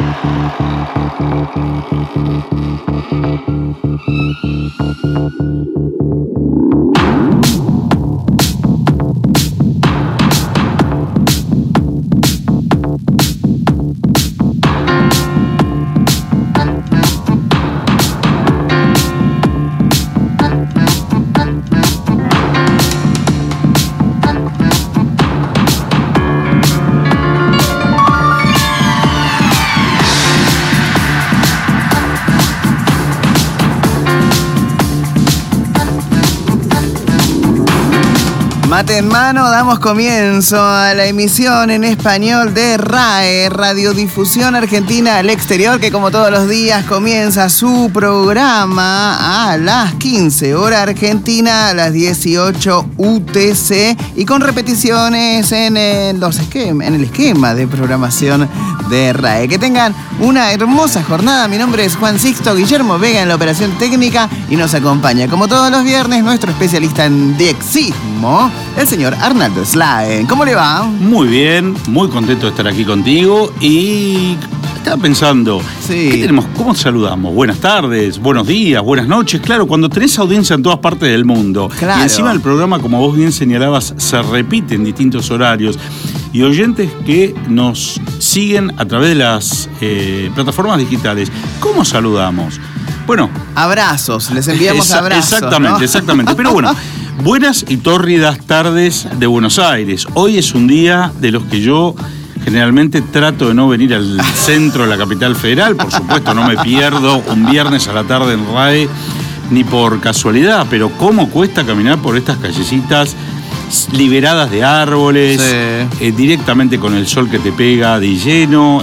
Mate en mano, damos comienzo a la emisión en español de RAE, Radiodifusión Argentina al Exterior, que como todos los días comienza su programa a las 15 hora argentina, a las 18 UTC y con repeticiones en el esquema de programación de RAE. Que tengan una hermosa jornada. Mi nombre es Juan Sixto Guillermo Vega en la operación técnica y nos acompaña como todos los viernes nuestro especialista en diexismo, el señor Arnaldo Slaen. ¿Cómo le va? Muy bien, muy contento de estar aquí contigo y estaba pensando, sí. ¿Qué tenemos? ¿Cómo saludamos? Buenas tardes, buenos días, buenas noches. Claro, cuando tenés audiencia en todas partes del mundo, claro. Y encima el programa, como vos bien señalabas, se repite en distintos horarios y oyentes que nos siguen a través de las plataformas digitales, ¿cómo saludamos? Bueno, abrazos, les enviamos abrazos. Exactamente, ¿no? Exactamente. Pero bueno, buenas y tórridas tardes de Buenos Aires. Hoy es un día de los que yo generalmente trato de no venir al centro de la capital federal. Por supuesto, no me pierdo un viernes a la tarde en RAE, ni por casualidad, pero cómo cuesta caminar por estas callecitas liberadas de árboles, sí. Directamente con el sol que te pega de lleno.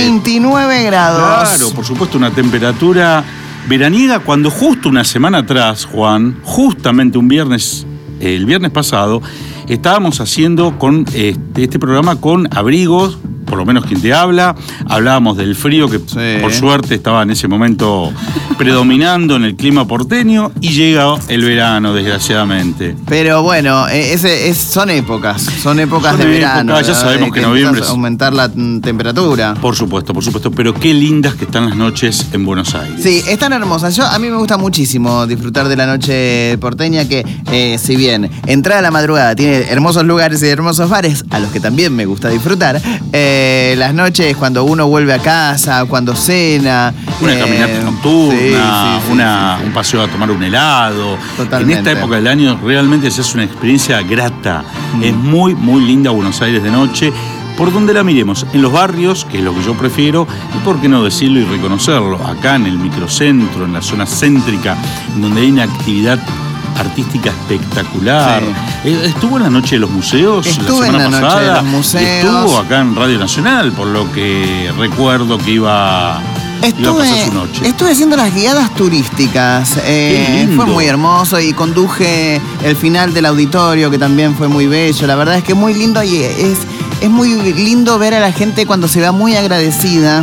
29 grados. Claro, por supuesto, una temperatura veraniega, cuando justo una semana atrás, Juan, justamente el viernes pasado, estábamos haciendo con este programa con abrigos, por lo menos quien te habla, hablábamos del frío que sí. Por suerte estaba en ese momento predominando en el clima porteño y llega el verano, desgraciadamente. Pero bueno, son épocas de verano. Ya sabemos que noviembre es aumentar la temperatura. Por supuesto, pero qué lindas que están las noches en Buenos Aires. Sí, están hermosas. A mí me gusta muchísimo disfrutar de la noche porteña, que si bien entrada a la madrugada tiene hermosos lugares y hermosos bares, a los que también me gusta disfrutar, las noches cuando uno vuelve a casa, cuando cena. Una caminata nocturna, sí, un paseo a tomar un helado. Totalmente. En esta época del año realmente se hace una experiencia grata. Es muy, muy linda Buenos Aires de noche. Por donde la miremos, en los barrios, que es lo que yo prefiero, y por qué no decirlo y reconocerlo, acá en el microcentro, en la zona céntrica, donde hay una actividad artística espectacular. Sí. Estuvo en la Noche de los Museos la semana pasada. Noche de los Museos. Estuvo acá en Radio Nacional, por lo que recuerdo que iba a pasar su noche. Estuve haciendo las guiadas turísticas. Fue muy hermoso y conduje el final del auditorio, que también fue muy bello. La verdad es que muy lindo y es muy lindo ver a la gente cuando se va muy agradecida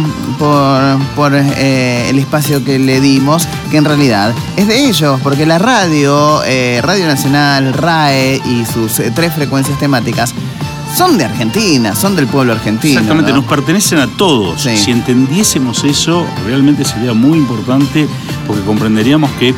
por el espacio que le dimos, que en realidad es de ellos, porque la Radio Nacional, RAE y sus 3 frecuencias temáticas son de Argentina, son del pueblo argentino. Exactamente, ¿no? Nos pertenecen a todos. Sí. Si entendiésemos eso, realmente sería muy importante, porque comprenderíamos que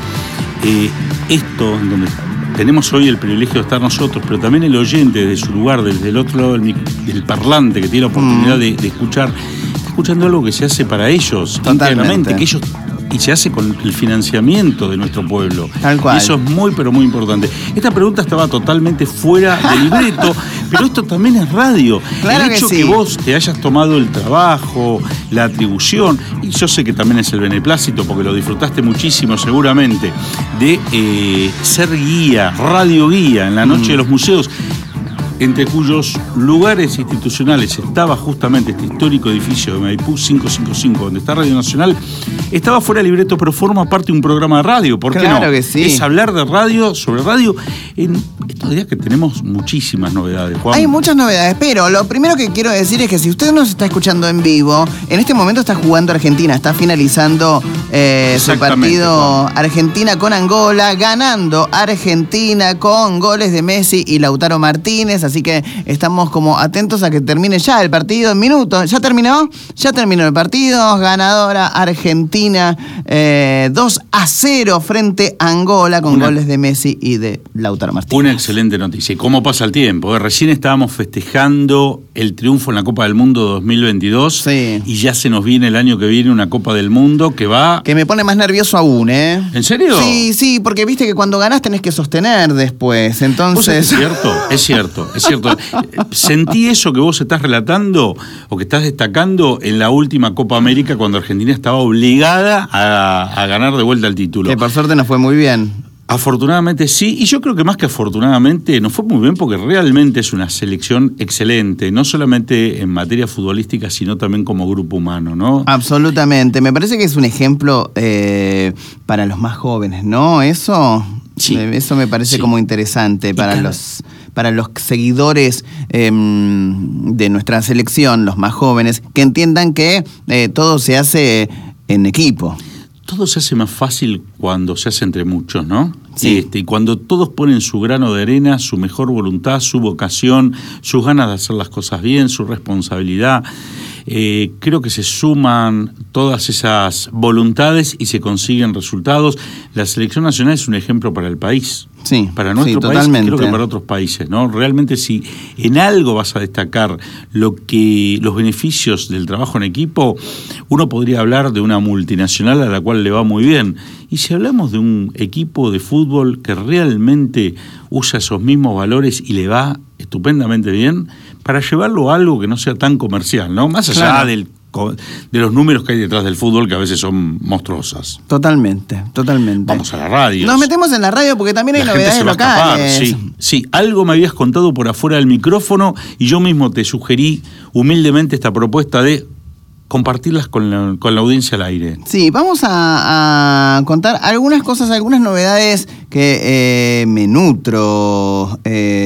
esto, en donde tenemos hoy el privilegio de estar nosotros, pero también el oyente desde su lugar, desde el otro lado del parlante, que tiene la oportunidad de escuchar, está escuchando algo que se hace para ellos, íntegramente, que ellos, y se hace con el financiamiento de nuestro pueblo. Tal cual. Y eso es muy, pero muy importante. Esta pregunta estaba totalmente fuera de libreto, pero esto también es radio. Claro, el hecho que sí. Que vos te hayas tomado el trabajo, la atribución, y yo sé que también es el beneplácito, porque lo disfrutaste muchísimo seguramente, de ser guía, radio guía en la Noche de los Museos, entre cuyos lugares institucionales estaba justamente este histórico edificio de Maipú 555, donde está Radio Nacional. Estaba fuera de libreto, pero forma parte de un programa de radio. ¿Por qué no? Claro que sí. Es hablar de radio, sobre radio, en estos días que tenemos muchísimas novedades, Juan. Hay muchas novedades, pero lo primero que quiero decir es que si usted nos está escuchando en vivo, en este momento está jugando Argentina, está finalizando su partido, Juan. Argentina con Angola, ganando Argentina con goles de Messi y Lautaro Martínez. así que estamos como atentos a que termine ya el partido en minutos. ¿Ya terminó? Ya terminó el partido, ganadora Argentina 2-0 frente a Angola con goles de Messi y de Lautaro Martínez. Una excelente noticia. ¿Y cómo pasa el tiempo? Recién estábamos festejando el triunfo en la Copa del Mundo 2022 sí. Y ya se nos viene el año que viene una Copa del Mundo que va... Que me pone más nervioso aún, ¿eh? ¿En serio? Sí, porque viste que cuando ganás tenés que sostener después, entonces... Es cierto. Sentí eso que vos estás relatando o que estás destacando en la última Copa América cuando Argentina estaba obligada a ganar de vuelta el título. Que por suerte nos fue muy bien. Afortunadamente sí, y yo creo que más que afortunadamente nos fue muy bien porque realmente es una selección excelente, no solamente en materia futbolística, sino también como grupo humano, ¿no? Absolutamente, me parece que es un ejemplo para los más jóvenes, ¿no? Eso me parece como interesante para los seguidores de nuestra selección, los más jóvenes, que entiendan que todo se hace en equipo. Todo se hace más fácil cuando se hace entre muchos, ¿no? Sí. Y cuando todos ponen su grano de arena, su mejor voluntad, su vocación, sus ganas de hacer las cosas bien, su responsabilidad. Creo que se suman todas esas voluntades y se consiguen resultados. La selección nacional es un ejemplo para el país. Sí, para nuestro país, totalmente. Creo que para otros países, ¿no? Realmente si en algo vas a destacar los beneficios del trabajo en equipo, uno podría hablar de una multinacional a la cual le va muy bien. Y si hablamos de un equipo de fútbol que realmente usa esos mismos valores y le va estupendamente bien, para llevarlo a algo que no sea tan comercial, ¿no? Más allá de los números que hay detrás del fútbol, que a veces son monstruosas. Totalmente. Vamos a la radio. Nos metemos en la radio porque también hay novedades locales. Sí, algo me habías contado por afuera del micrófono y yo mismo te sugerí humildemente esta propuesta de compartirlas con la audiencia al aire. Sí, vamos a contar algunas cosas, algunas novedades que me nutro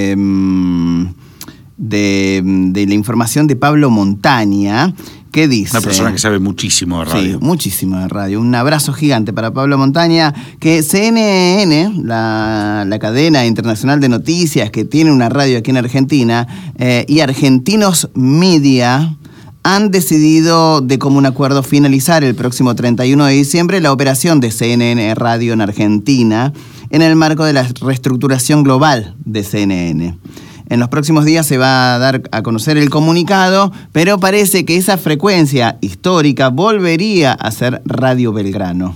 de la información de Pablo Montaña, que dice... Una persona que sabe muchísimo de radio. Sí, muchísimo de radio. Un abrazo gigante para Pablo Montaña, que CNN, la cadena internacional de noticias que tiene una radio aquí en Argentina, y Argentinos Media han decidido de común acuerdo finalizar el próximo 31 de diciembre la operación de CNN Radio en Argentina en el marco de la reestructuración global de CNN. En los próximos días se va a dar a conocer el comunicado, pero parece que esa frecuencia histórica volvería a ser Radio Belgrano.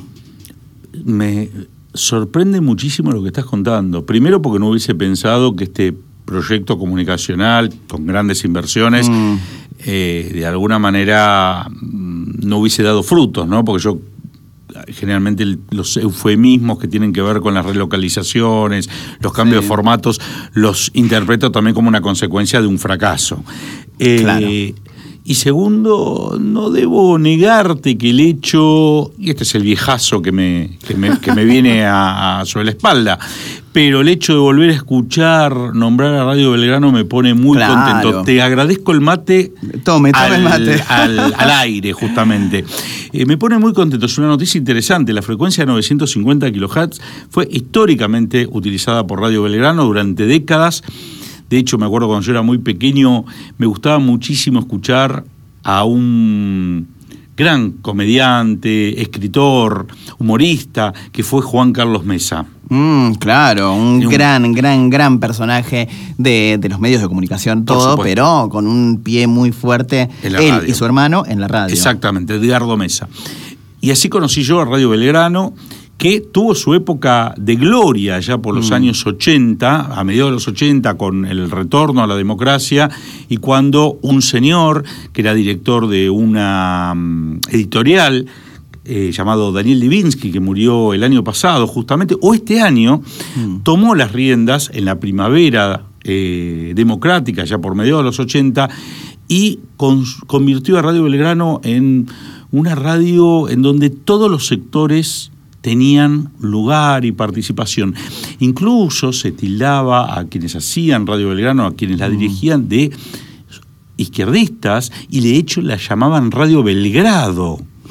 Me sorprende muchísimo lo que estás contando. Primero porque no hubiese pensado que este proyecto comunicacional con grandes inversiones de alguna manera no hubiese dado frutos, ¿no? Porque yo generalmente los eufemismos que tienen que ver con las relocalizaciones, los cambios de formatos, los interpreto también como una consecuencia de un fracaso. Claro. Y segundo, no debo negarte que el hecho, y este es el viejazo que me viene sobre la espalda, pero el hecho de volver a escuchar nombrar a Radio Belgrano me pone muy contento. Te agradezco el mate. Tome el mate. Al aire, justamente. Me pone muy contento. Es una noticia interesante. La frecuencia de 950 kHz fue históricamente utilizada por Radio Belgrano durante décadas. De hecho, me acuerdo cuando yo era muy pequeño, me gustaba muchísimo escuchar a un gran comediante, escritor, humorista, que fue Juan Carlos Mesa. Claro, un gran personaje de los medios de comunicación, todo, pero con un pie muy fuerte, él radio. Y su hermano en la radio. Exactamente, Edgardo Mesa. Y así conocí yo a Radio Belgrano, que tuvo su época de gloria ya por los años 80, a mediados de los 80, con el retorno a la democracia, y cuando un señor, que era director de una editorial, llamado Daniel Divinsky, que murió el año pasado justamente, o este año, tomó las riendas en la primavera democrática, ya por mediados de los 80, y convirtió a Radio Belgrano en una radio en donde todos los sectores tenían lugar y participación. Incluso se tildaba a quienes hacían Radio Belgrano, a quienes la dirigían, de izquierdistas, y de hecho la llamaban Radio Belgrado.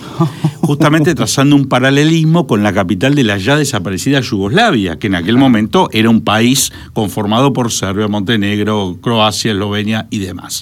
justamente trazando un paralelismo con la capital de la ya desaparecida Yugoslavia, que en aquel momento era un país conformado por Serbia, Montenegro, Croacia, Eslovenia y demás.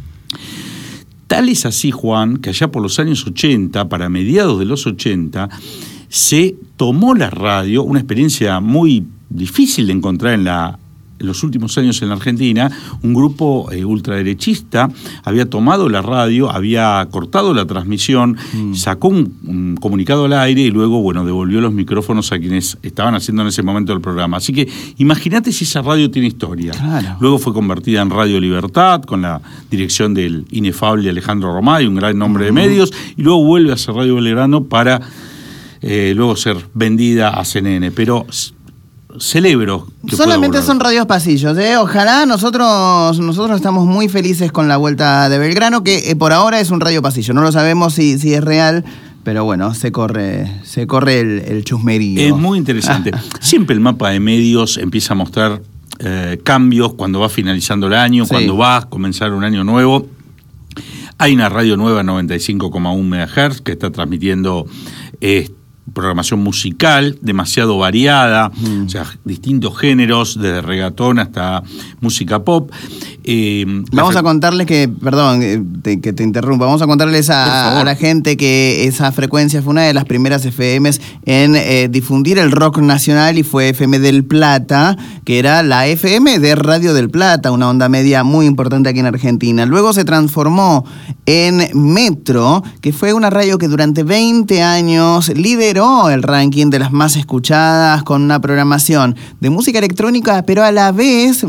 Tal es así, Juan, que allá por los años 80, para mediados de los 80, se tomó la radio, una experiencia muy difícil de encontrar en los últimos años en la Argentina. Un grupo ultraderechista había tomado la radio, había cortado la transmisión, sacó un comunicado al aire y luego, devolvió los micrófonos a quienes estaban haciendo en ese momento el programa. Así que imagínate si esa radio tiene historia. Claro. Luego fue convertida en Radio Libertad, con la dirección del inefable Alejandro Romay, un gran nombre de medios, y luego vuelve a ser Radio Belgrano para luego ser vendida a CNN. Pero celebro que solamente son radios pasillos, ¿eh? Ojalá, nosotros estamos muy felices con la vuelta de Belgrano, que por ahora es un radio pasillo. No lo sabemos si es real, pero bueno, se corre el chusmerío. Es muy interesante. Siempre el mapa de medios empieza a mostrar cambios cuando va finalizando el año, cuando va a comenzar un año nuevo. Hay una radio nueva, 95,1 MHz, que está transmitiendo programación musical demasiado variada, o sea, distintos géneros, desde reggaetón hasta música pop. Vamos a contarles que, perdón que te interrumpa, vamos a contarles a la gente que esa frecuencia fue una de las primeras FMs en difundir el rock nacional, y fue FM del Plata, que era la FM de Radio del Plata, una onda media muy importante aquí en Argentina. Luego se transformó en Metro, que fue una radio que durante 20 años lideró el ranking de las más escuchadas, con una programación de música electrónica, pero a la vez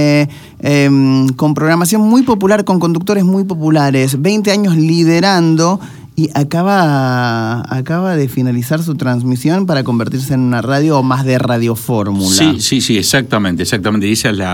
con programación muy popular, con conductores muy populares. 20 años liderando, y acaba de finalizar su transmisión para convertirse en una radio más de radiofórmula. Sí, exactamente. Y esa es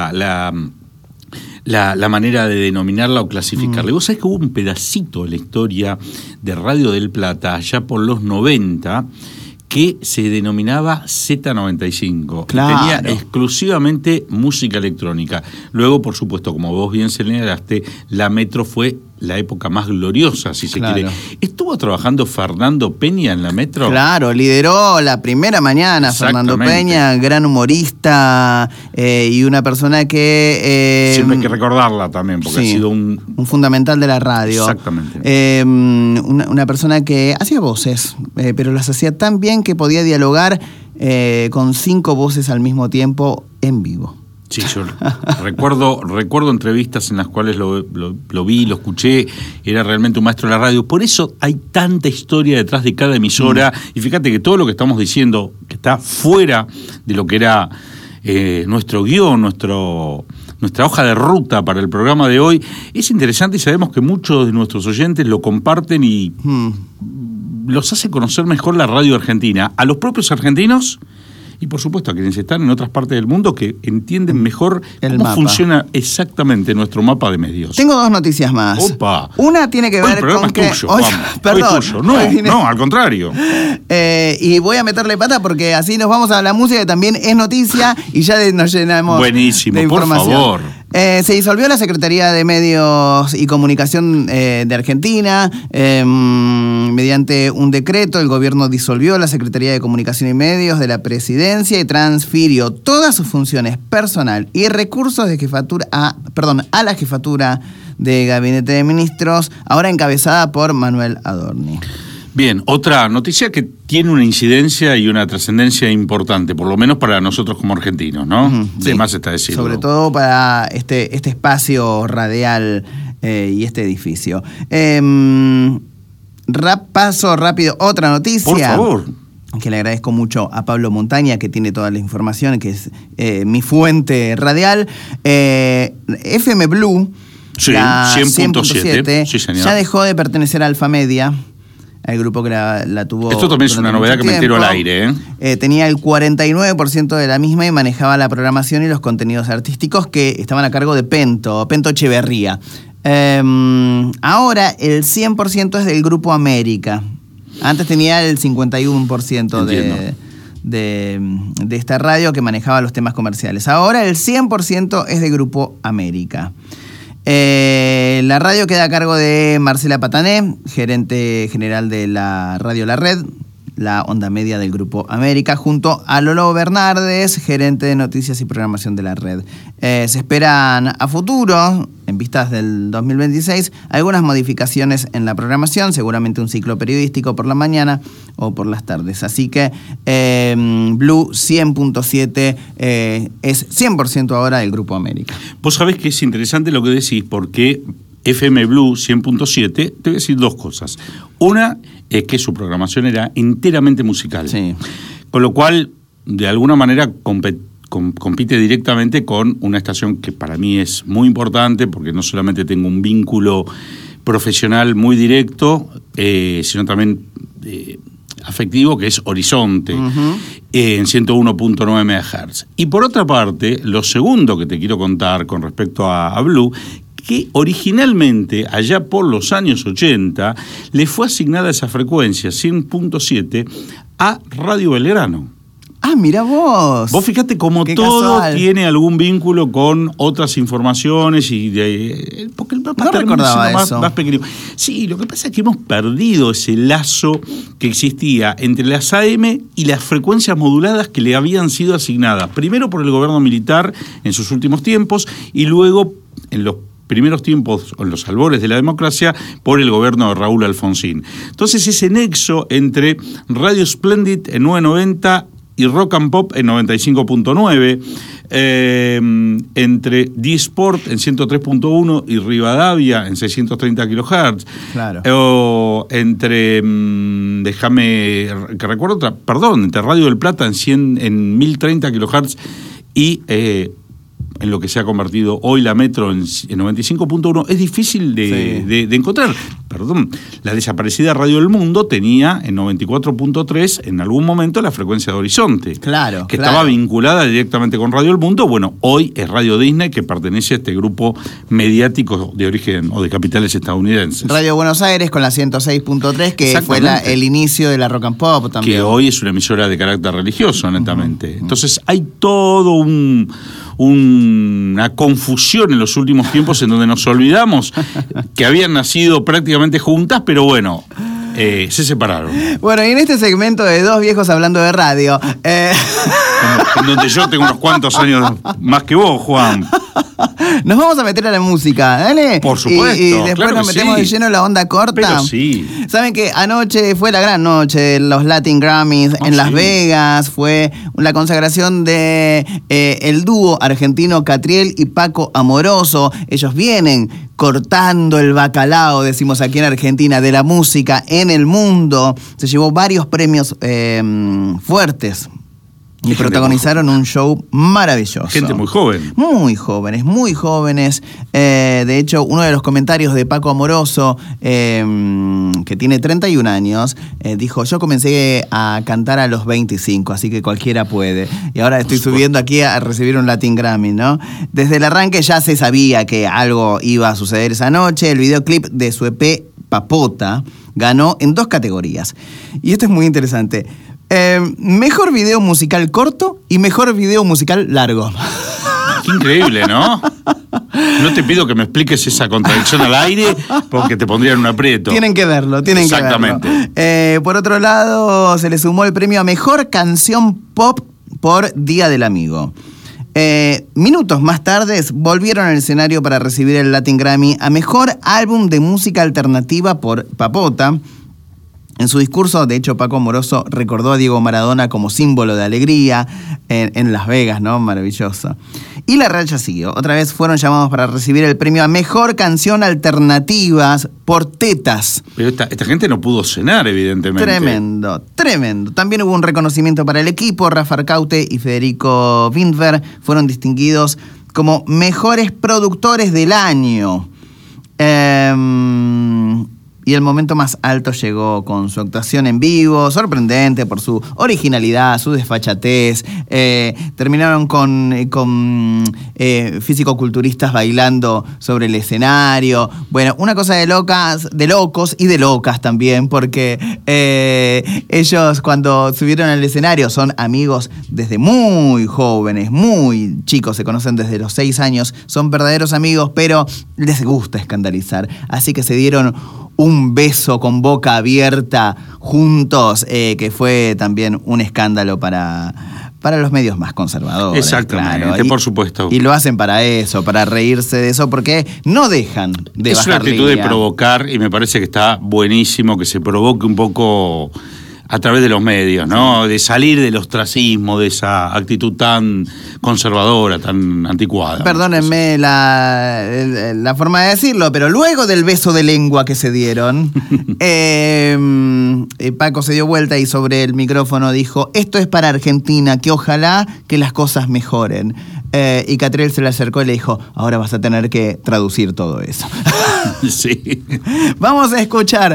la manera de denominarla o clasificarla. Vos sabés que hubo un pedacito de la historia de Radio del Plata allá por los 90 que se denominaba Z95. Claro. Tenía exclusivamente música electrónica. Luego, por supuesto, como vos bien señalaste, la Metro fue la época más gloriosa, si se quiere. ¿Estuvo trabajando Fernando Peña en la Metro? Claro, lideró la primera mañana Fernando Peña, gran humorista, y una persona que... siempre hay que recordarla también, porque ha sido un fundamental de la radio. Exactamente. Una persona que hacía voces, pero las hacía tan bien que podía dialogar con 5 voces al mismo tiempo en vivo. Sí, yo recuerdo entrevistas en las cuales lo vi, lo escuché, era realmente un maestro de la radio. Por eso hay tanta historia detrás de cada emisora, y fíjate que todo lo que estamos diciendo, que está fuera de lo que era nuestro guión, nuestra hoja de ruta para el programa de hoy, es interesante, y sabemos que muchos de nuestros oyentes lo comparten y los hace conocer mejor la radio argentina, a los propios argentinos, y por supuesto a quienes están en otras partes del mundo que entienden mejor cómo funciona exactamente nuestro mapa de medios. Tengo 2 noticias más. ¡Opa! Una tiene que ver el programa con que... es tuyo, Juan. Perdón. Es tuyo. No, al contrario. Y voy a meterle pata porque así nos vamos a la música, que también es noticia, y ya nos llenamos Buenísimo, de información. por favor. Se disolvió la Secretaría de Medios y Comunicación de Argentina. Mediante un decreto, el gobierno disolvió la Secretaría de Comunicación y Medios de la Presidencia y transfirió todas sus funciones personal y recursos de jefatura a la jefatura de Gabinete de Ministros, ahora encabezada por Manuel Adorni. Bien, otra noticia que tiene una incidencia y una trascendencia importante, por lo menos para nosotros como argentinos, ¿no? De más está decirlo. Sobre todo para este espacio radial y este edificio. Paso rápido, otra noticia. Por favor. Que le agradezco mucho a Pablo Montaña, que tiene toda la información, que es mi fuente radial. FM Blue, sí, la 100.7, sí, señor, ya dejó de pertenecer a Alfa Media, el grupo que la tuvo. Esto también es una novedad que me entero al aire. Tenía el 49% de la misma y manejaba la programación y los contenidos artísticos que estaban a cargo de Pento Echeverría. Ahora el 100% es del Grupo América. Antes tenía el 51% de esta radio que manejaba los temas comerciales. Ahora el 100% es del Grupo América. La radio queda a cargo de Marcela Patané, gerente general de la radio La Red, la onda media del Grupo América, junto a Lolo Bernardes, gerente de noticias y programación de la red. Se esperan a futuro, en vistas del 2026, algunas modificaciones en la programación, seguramente un ciclo periodístico por la mañana o por las tardes. Así que Blue 100.7 es 100% ahora del Grupo América. Vos sabés que es interesante lo que decís, porque FM Blue 100.7, te voy a decir dos cosas. Una es que su programación era enteramente musical. Sí. Con lo cual, de alguna manera, compite directamente con una estación que para mí es muy importante, porque no solamente tengo un vínculo profesional muy directo, sino también afectivo, que es Horizonte, en 101.9 MHz. Y por otra parte, lo segundo que te quiero contar con respecto a Blue, que originalmente, allá por los años 80, le fue asignada esa frecuencia, 100.7, a Radio Belgrano. Ah, mira vos. Vos fíjate cómo qué todo casual. tiene algún vínculo con otras informaciones porque el No recordaba eso. más pequeño. Sí, lo que pasa es que hemos perdido ese lazo que existía entre las AM y las frecuencias moduladas que le habían sido asignadas, primero por el gobierno militar en sus últimos tiempos y luego en los primeros tiempos, en los albores de la democracia, por el gobierno de Raúl Alfonsín. Entonces ese nexo entre Radio Splendid en 990 y Rock and Pop en 95.9, entre D-Sport en 103.1 y Rivadavia en 630 kHz. Claro. O entre, déjame que recuerdo otra, entre Radio del Plata en 1030 kHz y en lo que se ha convertido hoy la Metro en 95.1, es difícil de encontrar. La desaparecida Radio del Mundo tenía en 94.3 en algún momento la frecuencia de Horizonte. Claro. Que estaba vinculada directamente con Radio del Mundo. Bueno, hoy es Radio Disney, que pertenece a este grupo mediático de origen o de capitales estadounidenses. Radio Buenos Aires con la 106.3, que fue el inicio de la Rock and Pop también. Que hoy es una emisora de carácter religioso, netamente. Entonces hay todo una confusión en los últimos tiempos en donde nos olvidamos que habían nacido prácticamente juntas, pero bueno, se separaron. Bueno, y en este segmento de dos viejos hablando de radio, en donde yo tengo unos cuantos años más que vos, Juan. Nos vamos a meter a la música, ¿dale? Por supuesto. Y después claro nos metemos sí. de lleno en la onda corta. Pero sí. Saben que anoche fue la gran noche, los Latin Grammys en Las Vegas, fue la consagración de el dúo argentino Catriel y Paco Amoroso. Ellos vienen cortando el bacalao, decimos aquí en Argentina, de la música en el mundo. Se llevó varios premios fuertes. Y protagonizaron un show maravilloso. Gente muy joven. Muy jóvenes, muy jóvenes. De hecho, uno de los comentarios de Paco Amoroso, que tiene 31 años, dijo, yo comencé a cantar a los 25, así que cualquiera puede. Y ahora estoy subiendo aquí a recibir un Latin Grammy, ¿no? Desde el arranque ya se sabía que algo iba a suceder esa noche. El videoclip de su EP, Papota, ganó en 2 categorías. Y esto es muy interesante. Mejor video musical corto y mejor video musical largo. Qué increíble, ¿no? No te pido que me expliques esa contradicción al aire porque te pondría en un aprieto. Tienen que verlo. Exactamente. Por otro lado, se le sumó el premio a Mejor Canción Pop por Día del Amigo. Minutos más tarde volvieron al escenario para recibir el Latin Grammy a Mejor Álbum de Música Alternativa por Papota. En su discurso, de hecho, Paco Amoroso recordó a Diego Maradona como símbolo de alegría en Las Vegas, ¿no? Maravilloso. Y la racha siguió. Otra vez fueron llamados para recibir el premio a Mejor Canción Alternativas por Tetas. Pero esta gente no pudo cenar, evidentemente. Tremendo. También hubo un reconocimiento para el equipo. Rafa Arcaute y Federico Windver fueron distinguidos como mejores productores del año. y el momento más alto llegó con su actuación en vivo, sorprendente por su originalidad, su desfachatez. Terminaron con físico-culturistas bailando sobre el escenario. Bueno, una cosa de locos y de locas también, porque ellos cuando subieron al escenario son amigos desde muy jóvenes, muy chicos, se conocen desde los 6 años, son verdaderos amigos, pero les gusta escandalizar. Así que se dieron un beso con boca abierta juntos, que fue también un escándalo para los medios más conservadores. Exactamente, claro. Por supuesto. Y lo hacen para eso, para reírse de eso, porque no dejan de bajar Es una actitud línea. de provocar, y me parece que está buenísimo que se provoque un poco a través de los medios, ¿no? De salir del ostracismo, de esa actitud tan conservadora, tan anticuada. Perdónenme la forma de decirlo, pero luego del beso de lengua que se dieron, Paco se dio vuelta y sobre el micrófono dijo: esto es para Argentina, que ojalá que las cosas mejoren. Y Catriel se le acercó y le dijo: ahora vas a tener que traducir todo eso. Sí. Vamos a escuchar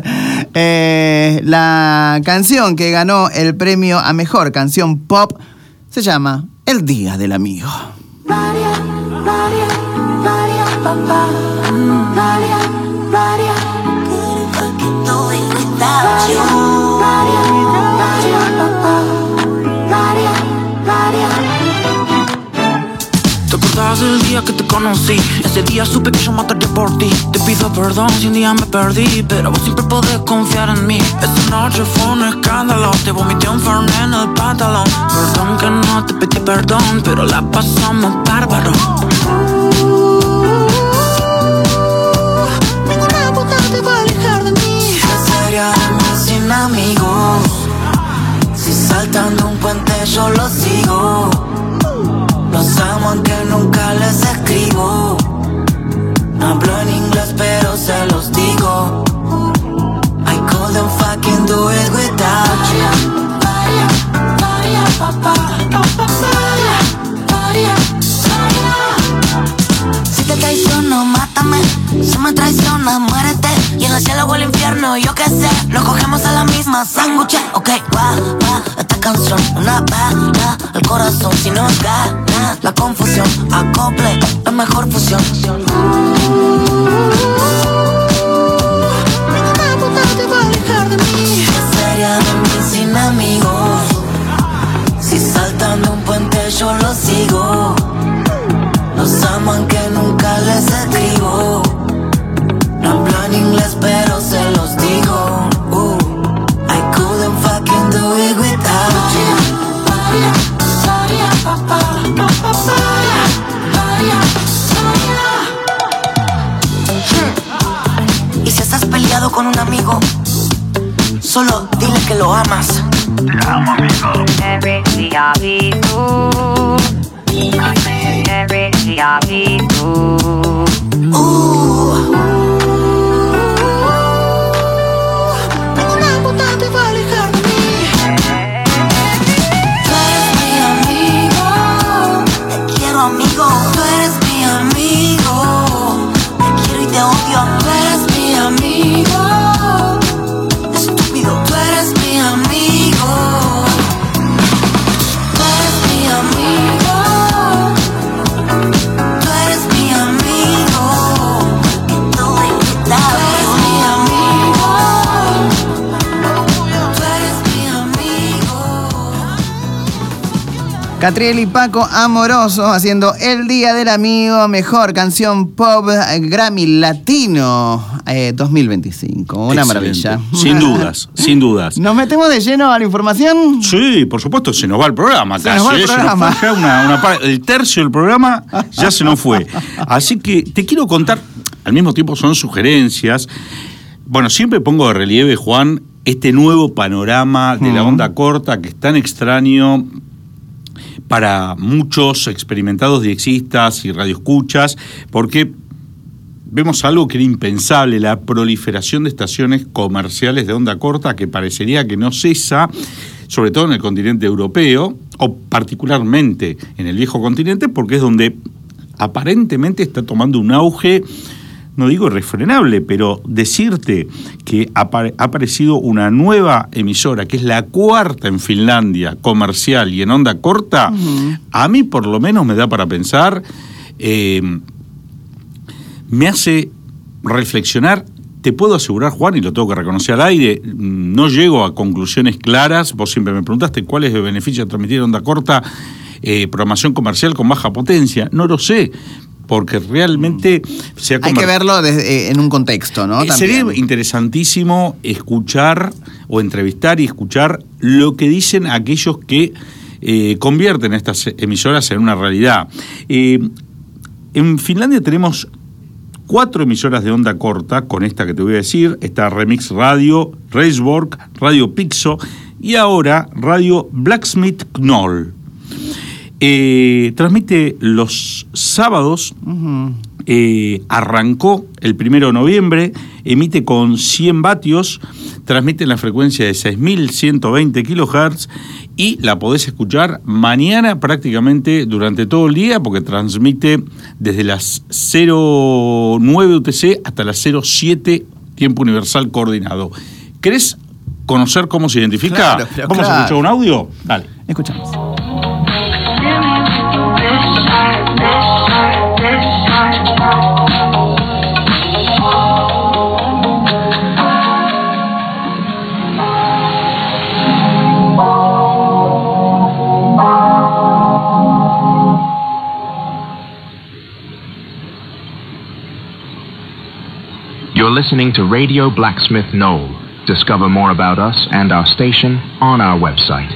la canción que ganó el premio a Mejor Canción Pop. Se llama El Día del Amigo. María, papá. María, couldn't fucking do it without you. María, papá. María. ¿Te acordás del día que te conocí? Ese día supe que yo mataría por ti. Te pido perdón si un día me perdí, pero vos siempre podés confiar en mí. Esa noche fue un escándalo, te vomité un fernet en el pantalón. Perdón que no te pedí perdón, pero la pasamos bárbaro. Ninguna puta te va a alejar de mí. ¿Qué sería de mí sin amigos? Si saltando un puente yo lo sigo. Los amo aunque nunca les escribo. No hablo en inglés pero se los digo. I couldn't fucking do it without you. María, papá. María. Si te traiciono, mátame. Si me traicionas, muérete. Y en el cielo o el infierno, yo qué sé. Lo cogemos a la misma sándwich. Ok, va, esta canción, una bala al corazón. Si nos gana la confusión, acople, la mejor fusión. Ninguna puta te va a alejar de mí. ¿Qué sería de mí sin amigos? Si saltando un puente yo lo sigo. Los amo aunque nunca les escribo. No hablo en inglés pero se los digo. I couldn't fucking do it without you. María, papá. María. Y si estás peleado con un amigo, solo dile que lo amas. Te amo, amigo. Every día vi tú. Every día vi tú. Ninguna puta te va a alejar de mí. Tú eres mi amigo. Te quiero, amigo. Tú eres mi amigo. Te quiero y te odio. Tú eres mi amigo. Estúpido. Tú eres mi amigo. Tú eres mi amigo. Tú eres mi amigo. No hay cuidado. Tú eres mi amigo. Tú eres mi amigo. Catriel y Paco Amoroso haciendo El Día del Amigo, Mejor Canción Pop, Grammy Latino 2025. Una Excelente. maravilla. Sin dudas. ¿Nos metemos de lleno a la información? Sí, por supuesto, se nos va el programa. Se nos va el programa. Se nos fue ya el tercio del programa ya se nos fue. Así que te quiero contar, al mismo tiempo son sugerencias. Bueno, siempre pongo de relieve, Juan, este nuevo panorama de la onda corta que es tan extraño para muchos experimentados diexistas y radioescuchas, porque vemos algo que era impensable, la proliferación de estaciones comerciales de onda corta que parecería que no cesa, sobre todo en el continente europeo, o particularmente en el viejo continente, porque es donde aparentemente está tomando un auge no digo irrefrenable, pero decirte que ha aparecido una nueva emisora, que es la cuarta en Finlandia, comercial y en onda corta, a mí por lo menos me da para pensar, me hace reflexionar. Te puedo asegurar, Juan, y lo tengo que reconocer al aire, no llego a conclusiones claras. Vos siempre me preguntaste cuál es el beneficio de transmitir onda corta, programación comercial con baja potencia. No lo sé, porque realmente se ha Hay que verlo en un contexto, ¿no? Sería interesantísimo escuchar o entrevistar y escuchar lo que dicen aquellos que convierten estas emisoras en una realidad. En Finlandia tenemos 4 emisoras de onda corta, con esta que te voy a decir. Está Remix Radio, Reisborg, Radio Pixo y ahora Radio Blacksmith Knoll. Transmite los sábados, arrancó el 1 de noviembre, emite con 100 vatios, transmite en la frecuencia de 6.120 kHz y la podés escuchar mañana prácticamente durante todo el día, porque transmite desde las 09 UTC hasta las 07 tiempo universal coordinado. ¿Querés conocer cómo se identifica? Claro, ¿Vamos a escuchar un audio? Dale. Escuchamos. You're listening to Radio Blacksmith Knoll. Discover more about us and our station on our website,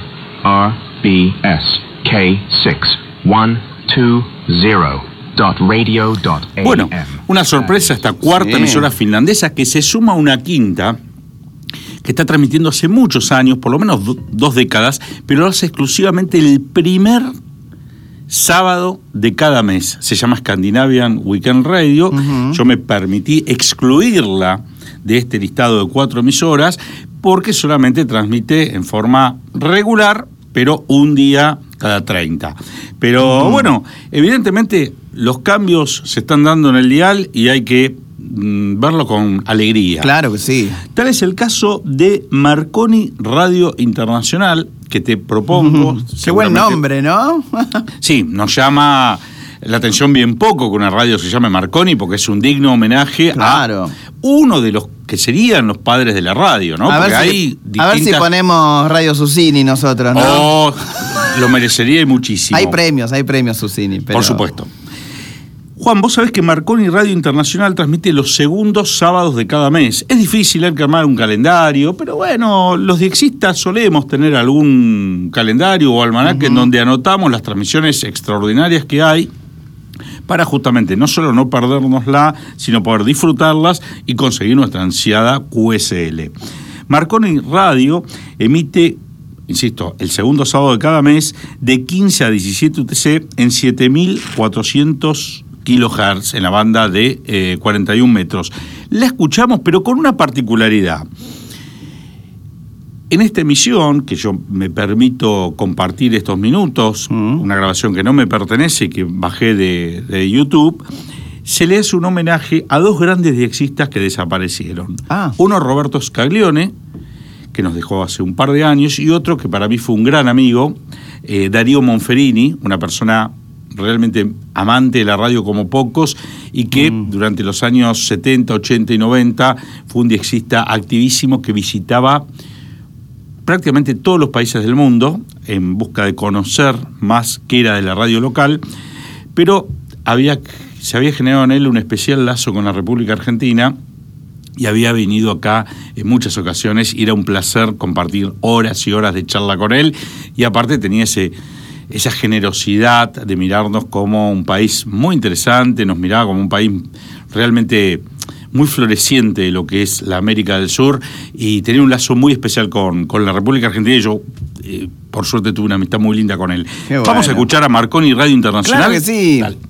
rbsk6120.radio.am. Bueno, una sorpresa esta cuarta emisora finlandesa que se suma a una quinta que está transmitiendo hace muchos años, por lo menos 2 décadas, pero lo hace exclusivamente el primer sábado de cada mes. Se llama Scandinavian Weekend Radio. Yo me permití excluirla de este listado de 4 emisoras porque solamente transmite en forma regular, pero un día cada 30. Pero bueno, evidentemente los cambios se están dando en el dial y hay que verlo con alegría. Claro que sí. Tal es el caso de Marconi Radio Internacional, que te propongo. Qué buen nombre, ¿no? Sí, nos llama la atención bien poco que una radio se llame Marconi, porque es un digno homenaje a uno de los que serían los padres de la radio, ¿no? A ver si ponemos Radio Susini nosotros, ¿no? Oh, lo merecería y muchísimo. Hay premios Susini. Pero... Por supuesto. Juan, vos sabés que Marconi Radio Internacional transmite los segundos sábados de cada mes. Es difícil hay que armar un calendario, pero bueno, los diexistas solemos tener algún calendario o almanaque en donde anotamos las transmisiones extraordinarias que hay para justamente no solo no perdérnosla, sino poder disfrutarlas y conseguir nuestra ansiada QSL. Marconi Radio emite, insisto, el segundo sábado de cada mes de 15 a 17 UTC en 7.400 kHz en la banda de 41 metros. La escuchamos, pero con una particularidad. En esta emisión, que yo me permito compartir estos minutos, una grabación que no me pertenece y que bajé de YouTube, se le hace un homenaje a 2 grandes diexistas que desaparecieron. Uno, Roberto Scaglione, que nos dejó hace un par de años, y otro que para mí fue un gran amigo, Darío Monferini, una persona realmente amante de la radio como pocos, y que durante los años 70, 80 y 90 fue un diexista activísimo que visitaba prácticamente todos los países del mundo en busca de conocer más qué era de la radio local, pero se había generado en él un especial lazo con la República Argentina y había venido acá en muchas ocasiones y era un placer compartir horas y horas de charla con él, y aparte tenía esa generosidad de mirarnos como un país muy interesante, nos miraba como un país realmente muy floreciente de lo que es la América del Sur, y tenía un lazo muy especial con la República Argentina, y yo por suerte tuve una amistad muy linda con él. Vamos a escuchar a Marconi Radio Internacional. Claro que sí. Dale.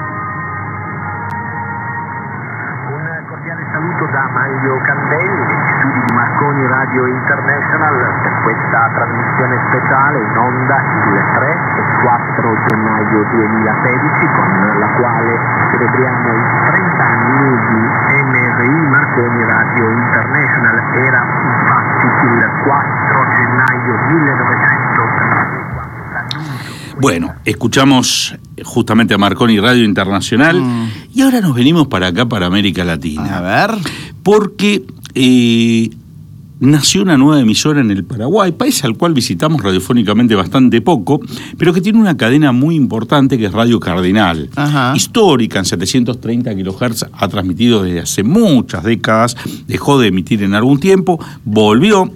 Un cordiale saluto da Mario Candelli. studi di Marconi Radio International per questa trasmissione speciale in onda il 3 e 4 gennaio 2016, con la quale celebriamo i 30 anni di MRI Marconi Radio International. Era infatti il 4 gennaio 1984. Bueno, escuchamos justamente a Marconi Radio Internacional y ahora nos venimos para acá, para América Latina. A ver. Porque nació una nueva emisora en el Paraguay, país al cual visitamos radiofónicamente bastante poco, pero que tiene una cadena muy importante que es Radio Cardinal. Ajá. Histórica, en 730 kHz, ha transmitido desde hace muchas décadas, dejó de emitir en algún tiempo, volvió,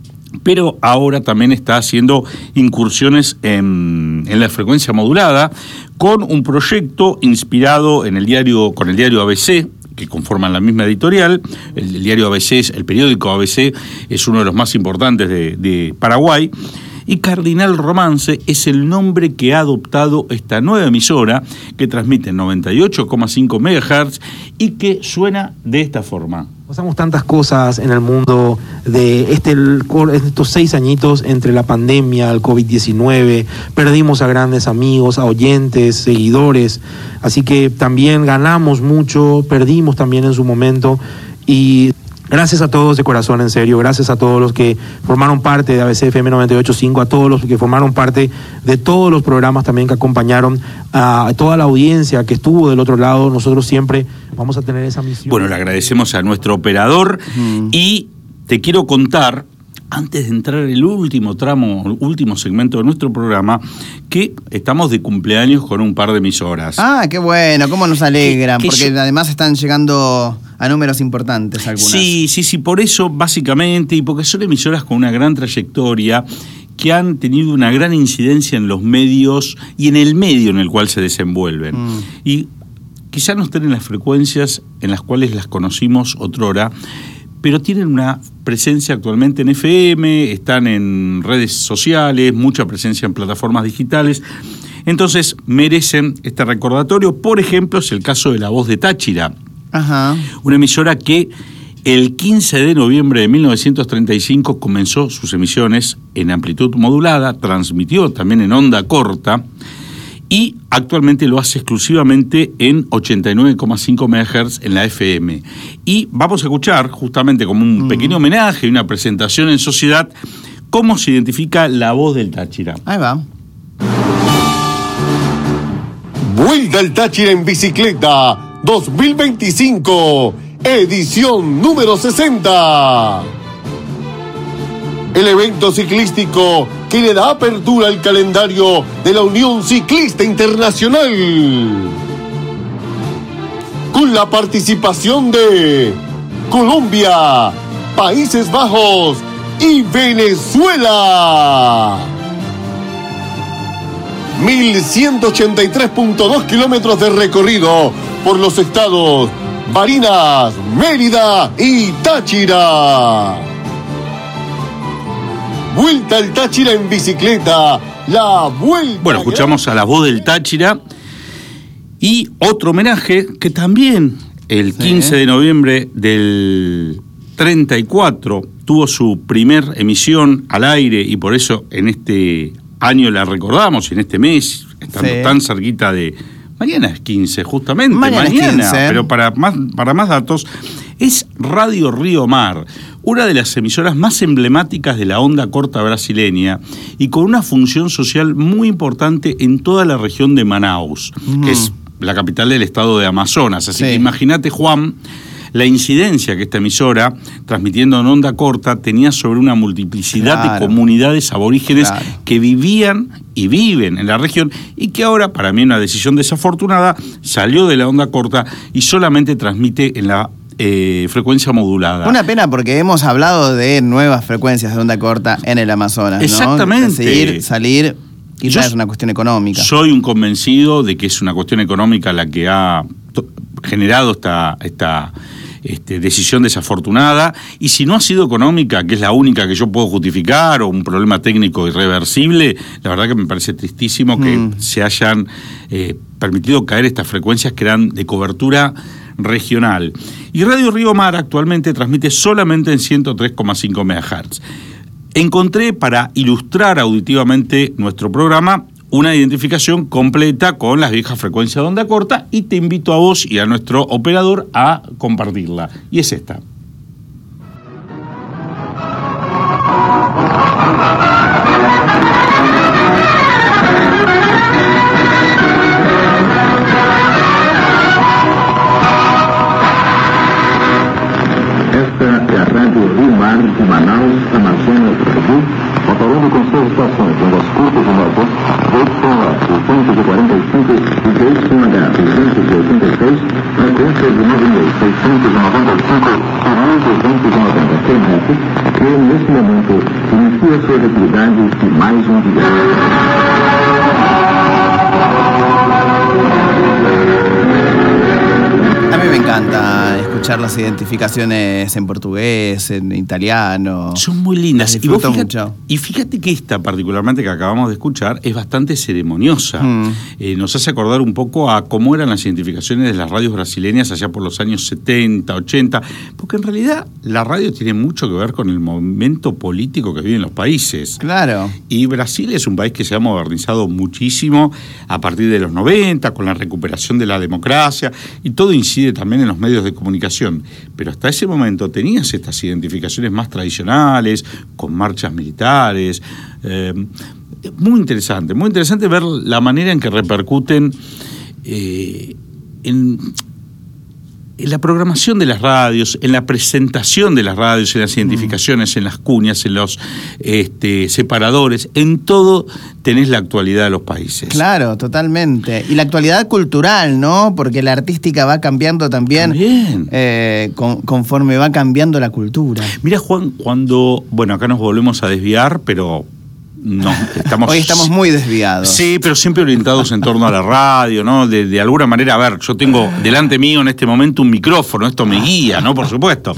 pero ahora también está haciendo incursiones en la frecuencia modulada con un proyecto inspirado con el diario ABC, que conforman la misma editorial. El diario ABC, el periódico ABC, es uno de los más importantes de Paraguay. Y Cardinal Romance es el nombre que ha adoptado esta nueva emisora que transmite en 98,5 MHz y que suena de esta forma. Pasamos tantas cosas en el mundo de estos 6 añitos entre la pandemia, el COVID-19, perdimos a grandes amigos, a oyentes, seguidores, así que también ganamos mucho, perdimos también en su momento, y gracias a todos de corazón, en serio, gracias a todos los que formaron parte de ABC FM 98.5, a todos los que formaron parte de todos los programas también que acompañaron, a toda la audiencia que estuvo del otro lado. Nosotros siempre vamos a tener esa misión. Bueno, le agradecemos a nuestro operador y te quiero contar, antes de entrar en el último segmento de nuestro programa, que estamos de cumpleaños con un par de emisoras. Ah, qué bueno, cómo nos alegran, Que porque además están llegando a números importantes algunas. Sí, por eso básicamente, y porque son emisoras con una gran trayectoria, que han tenido una gran incidencia en los medios y en el medio en el cual se desenvuelven. Y quizá no estén en las frecuencias en las cuales las conocimos otrora, pero tienen una presencia actualmente en FM, están en redes sociales, mucha presencia en plataformas digitales. Entonces merecen este recordatorio. Por ejemplo, es el caso de La Voz de Táchira. Ajá. Una emisora que el 15 de noviembre de 1935 comenzó sus emisiones en amplitud modulada, transmitió también en onda corta y actualmente lo hace exclusivamente en 89,5 MHz en la FM. Y vamos a escuchar, justamente como un pequeño homenaje y una presentación en sociedad, cómo se identifica La Voz del Táchira. Ahí va. Vuelta al Táchira en bicicleta 2025, edición número 60. El evento ciclístico que le da apertura al calendario de la Unión Ciclista Internacional. Con la participación de Colombia, Países Bajos y Venezuela. 1.183.2 kilómetros de recorrido por los estados Barinas, Mérida y Táchira. Vuelta al Táchira en bicicleta, la vuelta. Bueno, escuchamos a La Voz del Táchira y otro homenaje que también el 15 de noviembre del 34 tuvo su primer emisión al aire y por eso en este año la recordamos, en este mes, estando tan cerquita de... Mañana es 15, justamente, mañana, 15. Pero para más datos, es Radio Río Mar, una de las emisoras más emblemáticas de la onda corta brasileña y con una función social muy importante en toda la región de Manaus, que es la capital del estado de Amazonas. Así que imagínate, Juan, la incidencia que esta emisora, transmitiendo en onda corta, tenía sobre una multiplicidad de comunidades aborígenes que vivían y viven en la región y que ahora, para mí una decisión desafortunada, salió de la onda corta y solamente transmite en la frecuencia modulada. Una pena porque hemos hablado de nuevas frecuencias de onda corta en el Amazonas, ¿no? Exactamente. Salir y ya es una cuestión económica. Soy un convencido de que es una cuestión económica la que ha generado esta decisión desafortunada, y si no ha sido económica, que es la única que yo puedo justificar, o un problema técnico irreversible, la verdad que me parece tristísimo que se hayan permitido caer estas frecuencias que eran de cobertura regional. Y Radio Río Mar actualmente transmite solamente en 103,5 MHz. Encontré, para ilustrar auditivamente nuestro programa, una identificación completa con las viejas frecuencias de onda corta, y te invito a vos y a nuestro operador a compartirla. Y es esta. De Manaus, Amazonas do Sul, operando com 6 estações, ondas curtas e médias, VPA 245 e GXH 286, frequência de 9.695 e 1.290 kHz, que neste momento inicia suas atividades de mais um dia. A mí me encanta escuchar las identificaciones en portugués, en italiano. Son muy lindas. Las disfruto mucho. Y fíjate que esta, particularmente que acabamos de escuchar, es bastante ceremoniosa. Nos hace acordar un poco a cómo eran las identificaciones de las radios brasileñas allá por los años 70, 80, porque en realidad la radio tiene mucho que ver con el momento político que viven los países. Claro. Y Brasil es un país que se ha modernizado muchísimo a partir de los 90, con la recuperación de la democracia, y todo incide también en los medios de comunicación. Pero hasta ese momento tenías estas identificaciones más tradicionales, con marchas militares. Muy interesante ver la manera en que repercuten en la programación de las radios, en la presentación de las radios, en las identificaciones, en las cuñas, en los separadores, en todo tenés la actualidad de los países. Claro, totalmente. Y la actualidad cultural, ¿no? Porque la artística va cambiando también. Conforme va cambiando la cultura. Mira, Juan, bueno, acá nos volvemos a desviar, pero no, hoy estamos muy desviados. Sí, pero siempre orientados en torno a la radio, ¿no? De alguna manera, a ver, yo tengo delante mío en este momento un micrófono, esto me guía, ¿no? Por supuesto.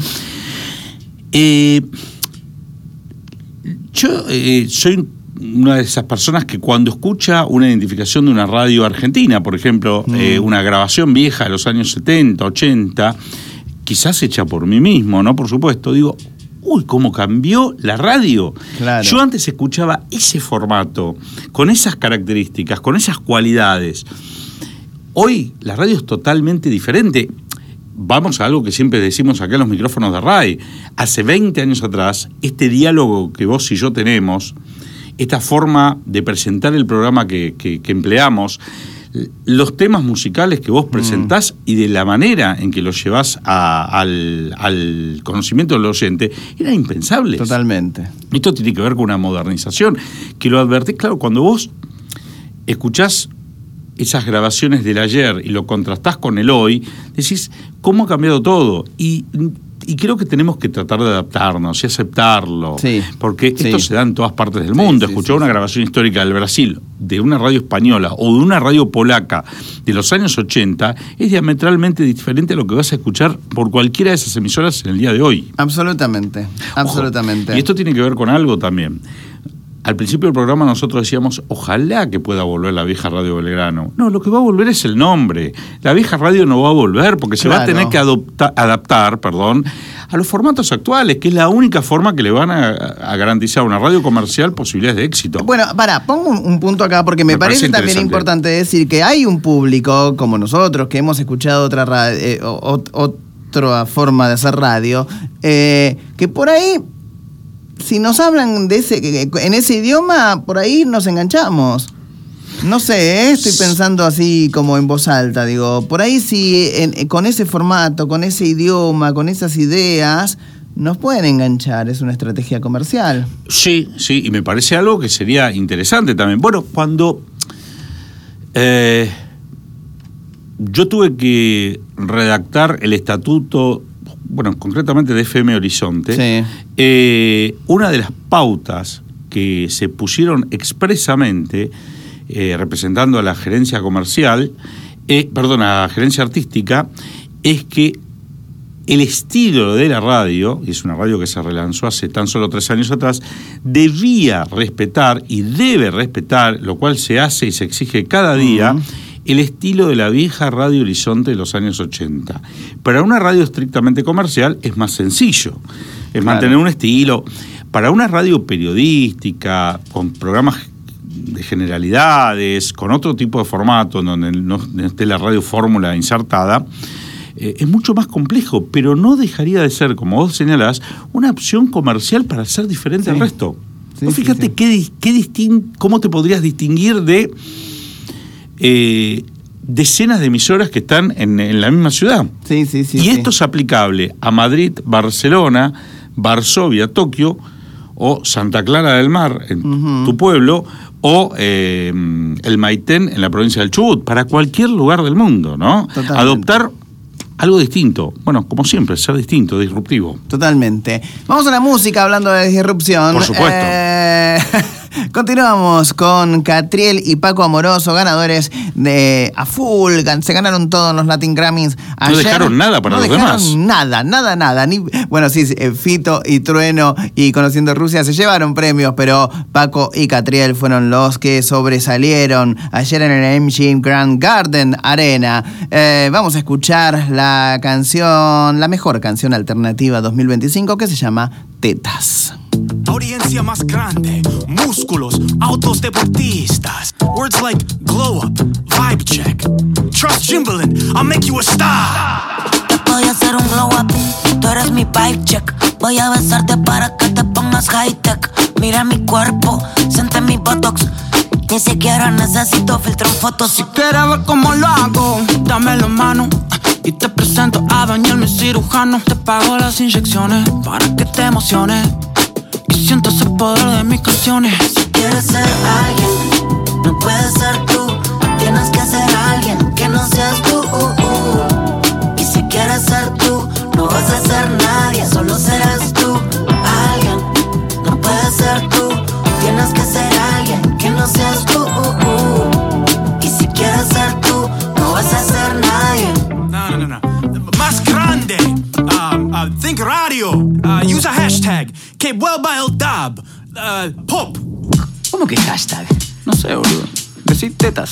Yo soy una de esas personas que cuando escucha una identificación de una radio argentina, por ejemplo, una grabación vieja de los años 70, 80, quizás hecha por mí mismo, ¿no? Por supuesto, digo, uy, cómo cambió la radio. Claro. Yo antes escuchaba ese formato, con esas características, con esas cualidades. Hoy la radio es totalmente diferente. Vamos a algo que siempre decimos acá en los micrófonos de RAI. Hace 20 años atrás, este diálogo que vos y yo tenemos, esta forma de presentar el programa que empleamos, los temas musicales que vos presentás y de la manera en que los llevás al conocimiento del oyente, eran impensables. Totalmente. Esto tiene que ver con una modernización, que lo advertís, claro, cuando vos escuchás esas grabaciones del ayer y lo contrastás con el hoy, decís, ¿cómo ha cambiado todo? Y creo que tenemos que tratar de adaptarnos y aceptarlo, porque esto se da en todas partes del mundo. Escuchar una grabación histórica del Brasil, de una radio española o de una radio polaca de los años 80, es diametralmente diferente a lo que vas a escuchar por cualquiera de esas emisoras en el día de hoy. Absolutamente. Ojo, y esto tiene que ver con algo también. Al principio del programa nosotros decíamos, ojalá que pueda volver la vieja radio Belgrano. No, lo que va a volver es el nombre. La vieja radio no va a volver porque se va a tener que adaptar a los formatos actuales, que es la única forma que le van a garantizar a una radio comercial posibilidades de éxito. Bueno, pongo un punto acá porque me parece también importante decir que hay un público como nosotros que hemos escuchado otra forma de hacer radio, que por ahí, si nos hablan en ese idioma, por ahí nos enganchamos. No sé, estoy pensando así como en voz alta, digo, por ahí si con ese formato, con ese idioma, con esas ideas, nos pueden enganchar, es una estrategia comercial. Sí, y me parece algo que sería interesante también. Bueno, cuando yo tuve que redactar el estatuto, bueno, concretamente de FM Horizonte, una de las pautas que se pusieron expresamente representando a la gerencia comercial, a la gerencia artística, es que el estilo de la radio, y es una radio que se relanzó hace tan solo 3 años atrás, debía respetar y debe respetar, lo cual se hace y se exige cada día, el estilo de la vieja Radio Horizonte de los años 80. Para una radio estrictamente comercial es más sencillo, es mantener un estilo. Para una radio periodística, con programas de generalidades, con otro tipo de formato, en donde no esté la radio fórmula insertada, es mucho más complejo, pero no dejaría de ser, como vos señalás, una opción comercial para ser diferente al resto. Sí, fíjate cómo te podrías distinguir de decenas de emisoras que están en la misma ciudad. Y esto es aplicable a Madrid, Barcelona, Varsovia, Tokio, o Santa Clara del Mar, en tu pueblo, o el Maitén en la provincia del Chubut, para cualquier lugar del mundo, ¿no? Totalmente. Adoptar algo distinto. Bueno, como siempre, ser distinto, disruptivo. Totalmente. Vamos a la música hablando de disrupción. Por supuesto. Continuamos con Catriel y Paco Amoroso, ganadores de A Full. Se ganaron todos los Latin Grammys ayer. No dejaron nada para los demás. Nada. Bueno, sí, Fito y Trueno y Conociendo Rusia se llevaron premios, pero Paco y Catriel fueron los que sobresalieron ayer en el MGM Grand Garden Arena. Vamos a escuchar la mejor canción alternativa 2025, que se llama Tetas. Audiencia más grande, músculos, autos deportistas. Words like glow up, vibe check. Trust Jimbalin, I'll make you a star. Voy a hacer un glow up, tú eres mi vibe check. Voy a besarte para que te pongas high tech. Mira mi cuerpo, siente mi botox. Ni siquiera necesito filtrar fotos. Si quieres ver cómo lo hago, dame la mano y te presento a Daniel, mi cirujano. Te pago las inyecciones para que te emociones y sientas el poder de mis canciones. Si quieres ser alguien, no puedes ser tú. Tienes que ser alguien que no seas tú. Y si quieres ser tú, no vas a ser nadie, solo serás tú. Alguien, no puedes ser tú. Tienes que ser alguien que no seas tú. Y si quieres ser tú, no vas a ser nadie. No. Más grande. Think radio. Use a hashtag. Que vuelva el dub. Pop. ¿Cómo que hashtag? No sé, boludo. Decir tetas.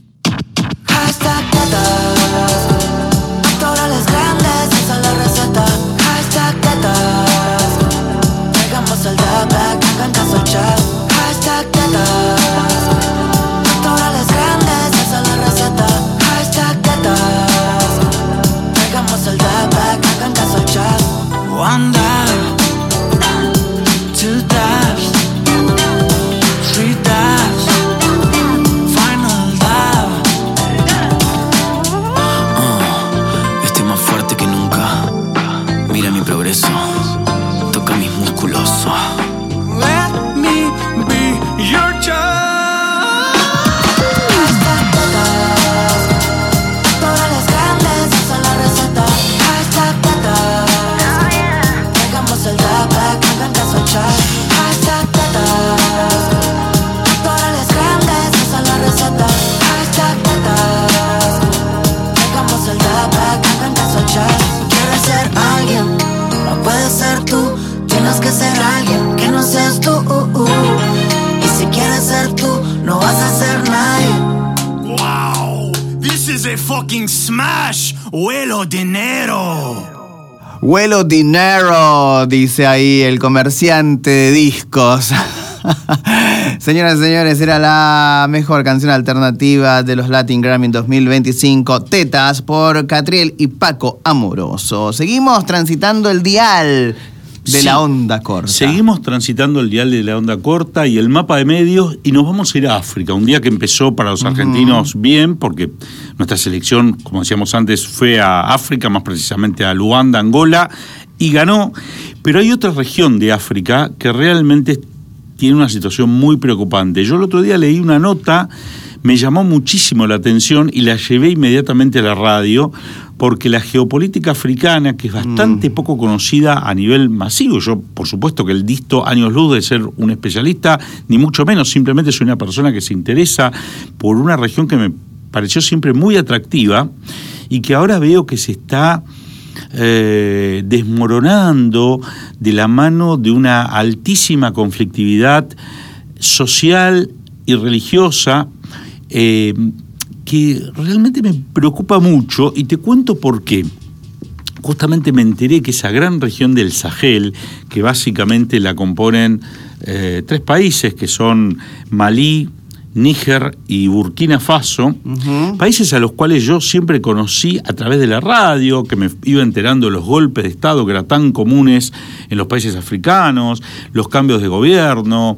Hashtag tetas. Pectorales grandes, esa es la receta. Hashtag tetas. Llegamos al dub, hagan caso al chat. Hashtag tetas. Pectorales grandes, esa es la receta. Hashtag tetas. Llegamos al dub, hagan caso al chat. One dive, two dives, three dives, final dive. Estoy más fuerte que nunca. Mira mi progreso. Toca mis músculos. Let me be your child. Hashtag tetas. Pectorales grandes, esa es la receta. Hashtag tetas. Dejamos el dub, hagan caso al chat. Quieres ser alguien, no puedes ser tú. Tienes que ser alguien que no seas tú. Y si quieres ser tú, no vas a ser nadie. Wow, this is a fucking smash. Huelo dinero. Huelo dinero, dice ahí el comerciante de discos. Señoras y señores, era la mejor canción alternativa de los Latin Grammy 2025, Tetas, por Catriel y Paco Amoroso. Seguimos transitando el dial de la onda corta. Seguimos transitando el dial de la onda corta y el mapa de medios, y nos vamos a ir a África. Un día que empezó para los argentinos bien, porque nuestra selección, como decíamos antes, fue a África, más precisamente a Luanda, Angola, y ganó. Pero hay otra región de África que realmente tiene una situación muy preocupante. Yo el otro día leí una nota, me llamó muchísimo la atención y la llevé inmediatamente a la radio, porque la geopolítica africana, que es bastante poco conocida a nivel masivo, yo por supuesto que disto años luz de ser un especialista, ni mucho menos, simplemente soy una persona que se interesa por una región que me pareció siempre muy atractiva y que ahora veo que se está desmoronando de la mano de una altísima conflictividad social y religiosa, que que realmente me preocupa mucho, y te cuento por qué. Justamente me enteré que esa gran región del Sahel, que básicamente la componen 3 países, que son Malí, Níger y Burkina Faso, países a los cuales yo siempre conocí a través de la radio, que me iba enterando de los golpes de Estado que eran tan comunes en los países africanos, los cambios de gobierno,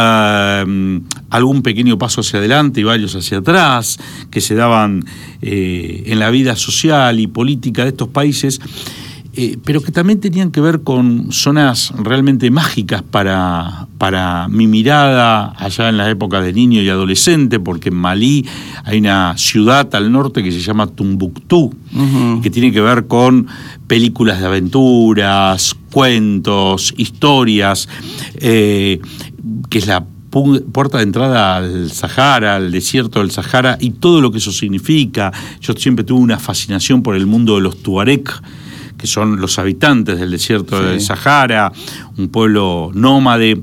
algún pequeño paso hacia adelante y varios hacia atrás, que se daban en la vida social y política de estos países, pero que también tenían que ver con zonas realmente mágicas para mi mirada allá en la época de niño y adolescente, porque en Malí hay una ciudad al norte que se llama Tombuctú, que tiene que ver con películas de aventuras, cuentos, historias, que es la puerta de entrada al Sahara, al desierto del Sahara, y todo lo que eso significa. Yo siempre tuve una fascinación por el mundo de los tuareg, que son los habitantes del desierto del Sahara, un pueblo nómade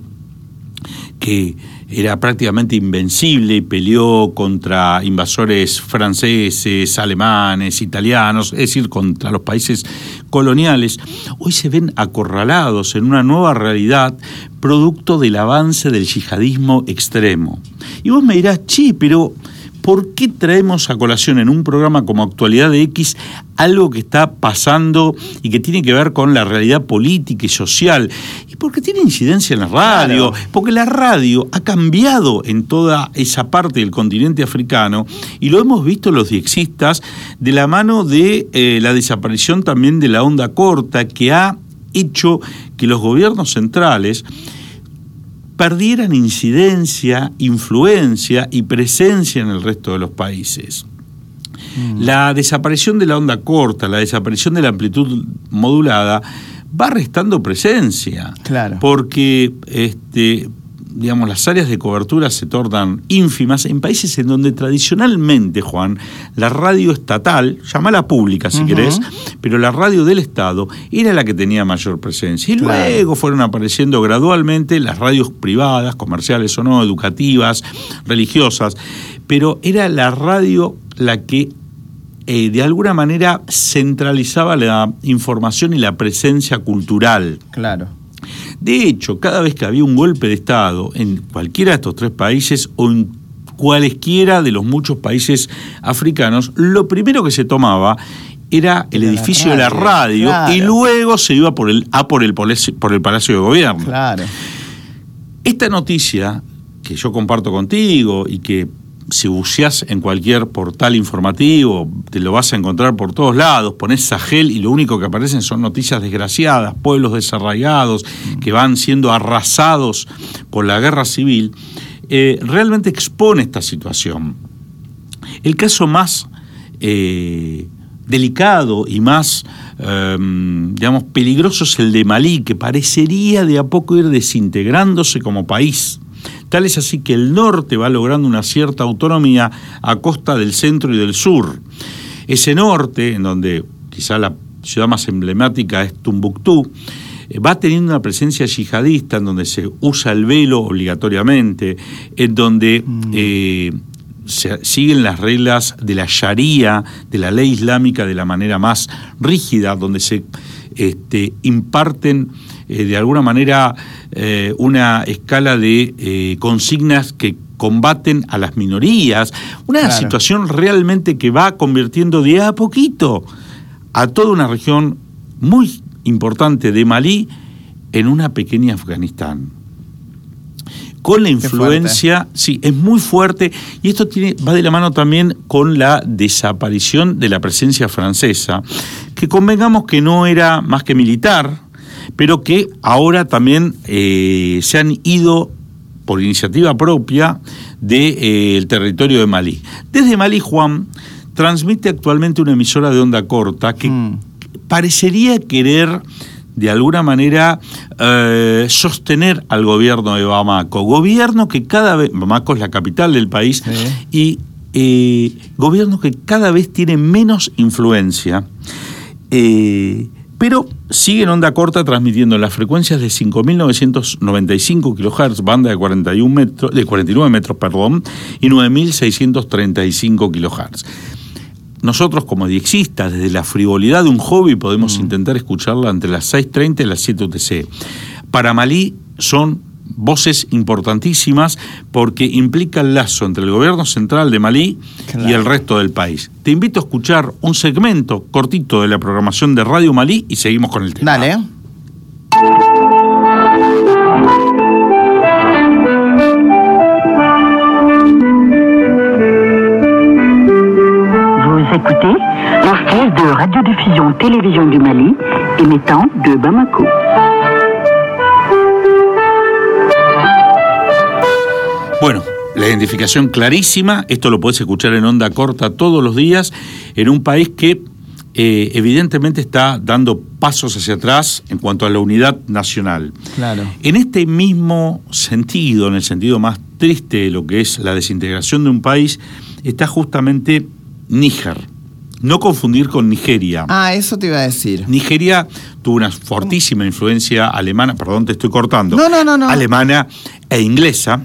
que era prácticamente invencible y peleó contra invasores franceses, alemanes, italianos, es decir, contra los países coloniales. Hoy se ven acorralados en una nueva realidad producto del avance del yihadismo extremo. Y vos me dirás, pero ¿por qué traemos a colación en un programa como Actualidad de X algo que está pasando y que tiene que ver con la realidad política y social? Y porque tiene incidencia en la radio, porque la radio ha cambiado en toda esa parte del continente africano, y lo hemos visto los diexistas de la mano de la desaparición también de la onda corta, que ha hecho que los gobiernos centrales perdieran incidencia, influencia y presencia en el resto de los países. La desaparición de la onda corta, la desaparición de la amplitud modulada, va restando presencia. Claro. Porque las áreas de cobertura se tornan ínfimas en países en donde tradicionalmente, Juan, la radio estatal, llámala pública si querés, pero la radio del Estado era la que tenía mayor presencia. Y luego fueron apareciendo gradualmente las radios privadas, comerciales o no, educativas, religiosas, pero era la radio la que de alguna manera centralizaba la información y la presencia cultural. Claro. De hecho, cada vez que había un golpe de Estado en cualquiera de estos 3 países o en cualesquiera de los muchos países africanos, lo primero que se tomaba era el edificio de la radio, y luego se iba por el Palacio de Gobierno. Claro. Esta noticia que yo comparto contigo y que si buceás en cualquier portal informativo, te lo vas a encontrar por todos lados, ponés Sahel y lo único que aparecen son noticias desgraciadas, pueblos desarraigados que van siendo arrasados por la guerra civil, realmente expone esta situación. El caso más delicado y más, peligroso es el de Malí, que parecería de a poco ir desintegrándose como país. Tal es así que el norte va logrando una cierta autonomía a costa del centro y del sur. Ese norte, en donde quizá la ciudad más emblemática es Tombuctú, va teniendo una presencia yihadista en donde se usa el velo obligatoriamente, en donde se siguen las reglas de la Sharia, de la ley islámica, de la manera más rígida, donde se imparten de alguna manera una escala de consignas que combaten a las minorías, una situación realmente que va convirtiendo de a poquito a toda una región muy importante de Malí en una pequeña Afganistán. Con la influencia, sí, es muy fuerte, y esto va de la mano también con la desaparición de la presencia francesa, que convengamos que no era más que militar, pero que ahora también se han ido por iniciativa propia del territorio de Malí. Desde Malí, Juan, transmite actualmente una emisora de onda corta que parecería querer de alguna manera sostener al gobierno de Bamako. Gobierno que cada vez, Bamako es la capital del país, y gobierno que cada vez tiene menos influencia, Pero sigue en onda corta transmitiendo en las frecuencias de 5.995 kHz, banda de 49 metros, y 9.635 kHz. Nosotros, como diexistas, desde la frivolidad de un hobby, podemos intentar escucharla entre las 6:30 y las 7 UTC. Para Malí son voces importantísimas porque implica el lazo entre el gobierno central de Malí y el resto del país. Te invito a escuchar un segmento cortito de la programación de Radio Malí y seguimos con el tema. Dale. Vous écoutez l'orchestre de radiodiffusion télévision du Mali, émettant de Bamako. Bueno, la identificación clarísima, esto lo podés escuchar en onda corta todos los días, en un país que evidentemente está dando pasos hacia atrás en cuanto a la unidad nacional. Claro. En este mismo sentido, en el sentido más triste de lo que es la desintegración de un país, está justamente Níger. No confundir con Nigeria. Ah, eso te iba a decir. Nigeria tuvo una fortísima influencia alemana, perdón, te estoy cortando. No. Alemana e inglesa,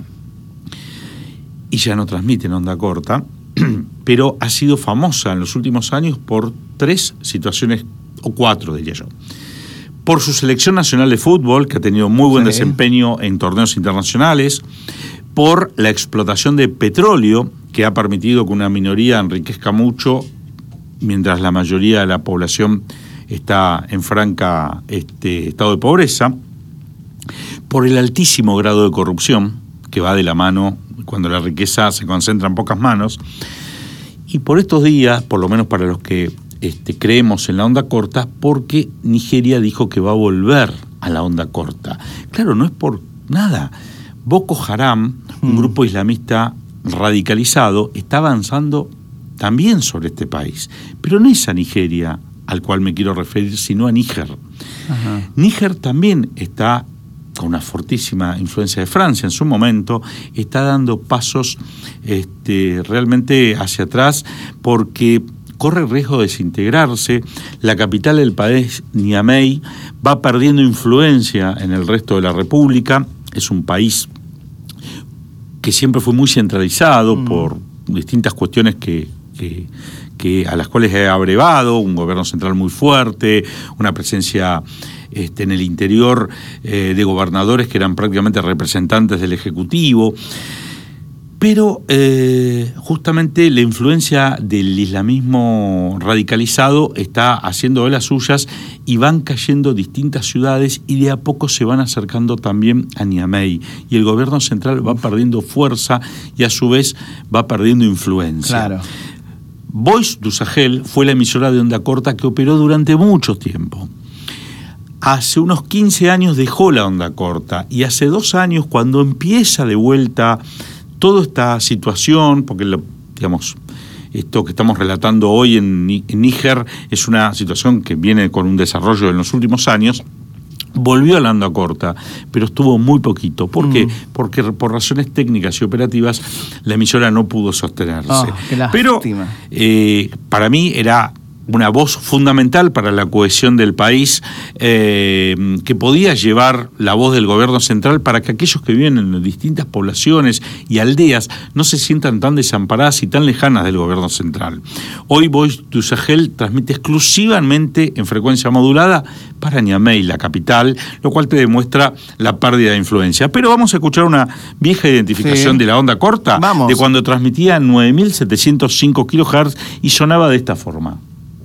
y ya no transmite en onda corta, pero ha sido famosa en los últimos años por 3 situaciones, o 4 diría yo. Por su selección nacional de fútbol, que ha tenido muy buen desempeño en torneos internacionales, por la explotación de petróleo, que ha permitido que una minoría enriquezca mucho, mientras la mayoría de la población está en franca estado de pobreza, por el altísimo grado de corrupción, que va de la mano cuando la riqueza se concentra en pocas manos, y por estos días, por lo menos para los que creemos en la onda corta, porque Nigeria dijo que va a volver a la onda corta. Claro, no es por nada. Boko Haram, un grupo islamista radicalizado, está avanzando también sobre este país, pero no es a Nigeria al cual me quiero referir, sino a Níger. Ajá. Níger también está con una fortísima influencia de Francia en su momento, está dando pasos realmente hacia atrás porque corre riesgo de desintegrarse. La capital del país, Niamey, va perdiendo influencia en el resto de la república. Es un país que siempre fue muy centralizado por distintas cuestiones que a las cuales he abrevado, un gobierno central muy fuerte, una presencia en el interior de gobernadores que eran prácticamente representantes del Ejecutivo. Pero justamente la influencia del islamismo radicalizado está haciendo de las suyas y van cayendo distintas ciudades y de a poco se van acercando también a Niamey. Y el gobierno central va perdiendo fuerza y a su vez va perdiendo influencia. Claro. Voix du Sahel fue la emisora de onda corta que operó durante mucho tiempo. Hace unos 15 años dejó la onda corta y hace 2 años, cuando empieza de vuelta toda esta situación, porque esto que estamos relatando hoy en Níger es una situación que viene con un desarrollo en los últimos años, volvió a la onda corta, pero estuvo muy poquito. ¿Por qué? Porque por razones técnicas y operativas la emisora no pudo sostenerse. Pero para mí era una voz fundamental para la cohesión del país, que podía llevar la voz del gobierno central para que aquellos que viven en distintas poblaciones y aldeas no se sientan tan desamparadas y tan lejanas del gobierno central. Hoy Voix du Sahel transmite exclusivamente en frecuencia modulada para Niamey, la capital, lo cual te demuestra la pérdida de influencia. Pero vamos a escuchar una vieja identificación de la onda corta, de cuando transmitía 9.705 kHz y sonaba de esta forma.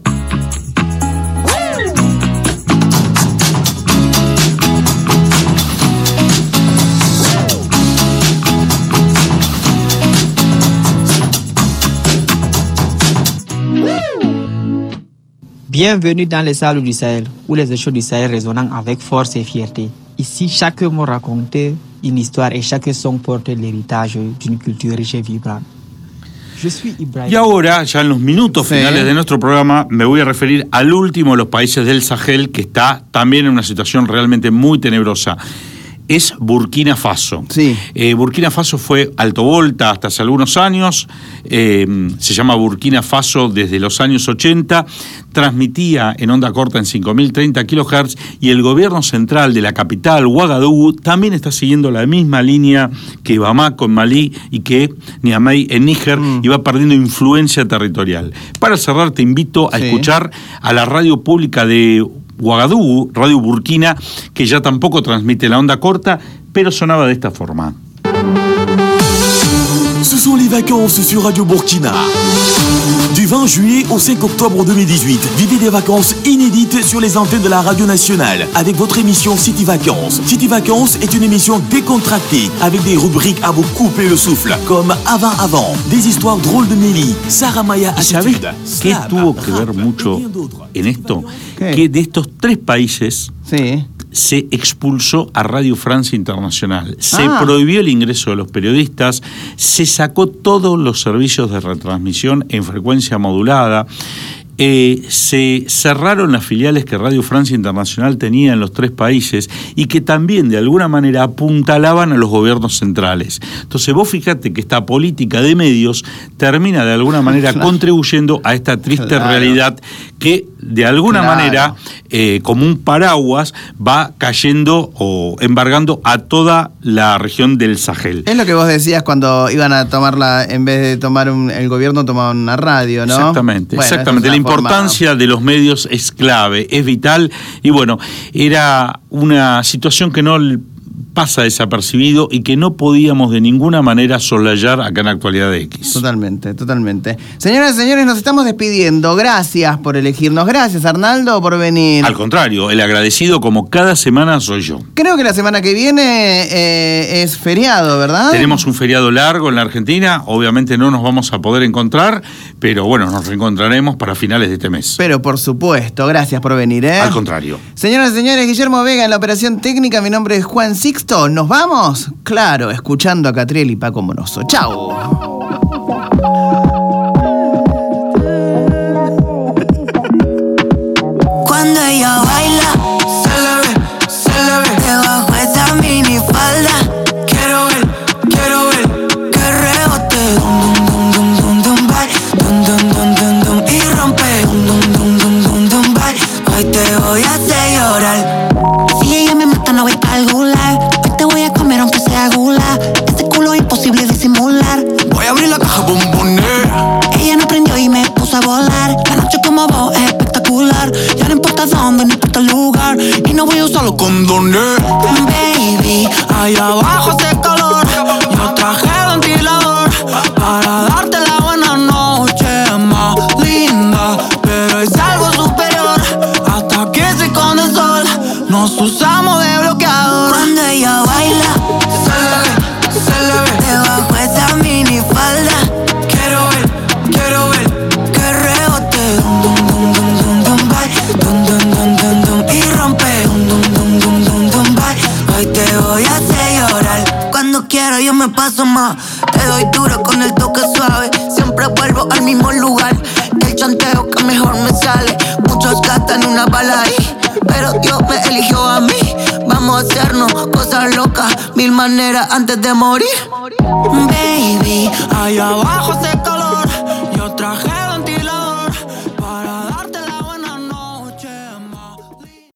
Bienvenue dans les salles du Sahel, où les échos du Sahel résonnent avec force et fierté. Ici, chaque mot raconte une histoire et chaque son porte l'héritage d'une culture riche et vibrante. Y ahora, ya en los minutos finales de nuestro programa, me voy a referir al último de los países del Sahel, que está también en una situación realmente muy tenebrosa. es Burkina Faso. Sí. Burkina Faso fue alto volta hasta hace algunos años, se llama Burkina Faso desde los años 80, transmitía en onda corta en 5.030 kHz y el gobierno central de la capital, Ouagadougou, también está siguiendo la misma línea que Bamako en Malí y que Niamey en Níger y va perdiendo influencia territorial. Para cerrar, te invito a escuchar a la radio pública de Ouagadougou, Radio Burkina, que ya tampoco transmite la onda corta, pero sonaba de esta forma. Ce sont les vacances sur Radio Burkina. Du 20 juillet au 5 octobre 2018, vivez des vacances inédites sur les antennes de la radio nationale avec votre émission City Vacances. City Vacances est une émission décontractée avec des rubriques à vous couper le souffle, comme Avant, des histoires drôles de Nelly, Sarah Maya Attitude. ¿Qué tuvo que ver mucho en esto? Que de estos 3 países se expulsó a Radio Francia Internacional, se prohibió el ingreso de los periodistas, se sacó todos los servicios de retransmisión en frecuencia modulada, se cerraron las filiales que Radio Francia Internacional tenía en los 3 países y que también de alguna manera apuntalaban a los gobiernos centrales. Entonces vos fíjate que esta política de medios termina de alguna manera contribuyendo a esta triste realidad que de alguna manera como un paraguas va cayendo o embargando a toda la región del Sahel. Es lo que vos decías cuando iban a tomarla, en vez de tomar el gobierno tomaban una radio, ¿no? Exactamente, bueno, exactamente. La importancia de los medios es clave, es vital y bueno, era una situación que no pasa desapercibido y que no podíamos de ninguna manera soslayar acá en Actualidad X. Totalmente, totalmente. Señoras y señores, nos estamos despidiendo. Gracias por elegirnos. Gracias, Arnaldo, por venir. Al contrario, el agradecido como cada semana soy yo. Creo que la semana que viene es feriado, ¿verdad? Tenemos un feriado largo en la Argentina. Obviamente no nos vamos a poder encontrar, pero bueno, nos reencontraremos para finales de este mes. Pero por supuesto, gracias por venir, ¿eh? Al contrario. Señoras y señores, Guillermo Vega en la operación técnica. Mi nombre es Juan Sixto. ¿Nos vamos? Claro, escuchando a Catriel y Paco Monoso. ¡Chao! Cuando ella baila, se le ve debajo esa minifalda. Quiero ver que rebote, dum dum dum dum dum bye, dum dum dum dum dum y rompe, dum dum dum dum dum bye. Hoy te voy a hacer llorar. Si ella me mata no voy a calcular. Hoy te voy a comer aunque sea gula. Ese culo es imposible disimular. Voy a abrir la caja bombonera. Ella no aprendió y me puso a volar. La noche como vos es espectacular. Ya no importa dónde, no importa el lugar. Y no voy a usar los condones. Baby, allá abajo hace calor. Yo traje ventilador para darte la buena noche más linda. Pero es algo superior. Hasta que se esconde el sol, nos usamos de bloqueador. Cuando ella baila, se le ve debajo esa minifalda. Quiero ver que rebote, dum dum dum dum dum bye, dum dum dum dum dum y rompe, dum dum dum dum dum bye. Hoy te voy a hacer llorar. Cuando quiero yo me paso más. Te doy duro con el toque suave. Siempre vuelvo al mismo lugar. El chanteo que mejor me sale. Muchos gastan una bala ahí, pero Dios me eligió a mí. Vamos a hacernos cosas locas, 1000 maneras antes de morir. baby, allá abajo